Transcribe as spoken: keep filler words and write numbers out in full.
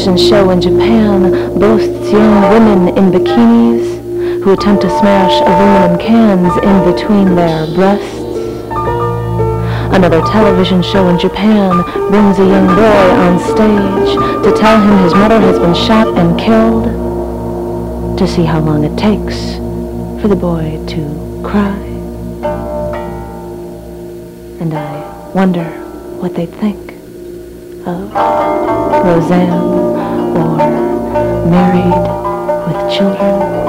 television show in Japan boasts young women in bikinis who attempt to smash aluminum cans in between their breasts. Another television show in Japan brings a young boy on stage to tell him his mother has been shot and killed, to see how long it takes for the boy to cry. And I wonder what they'd think of Roseanne or Married with Children.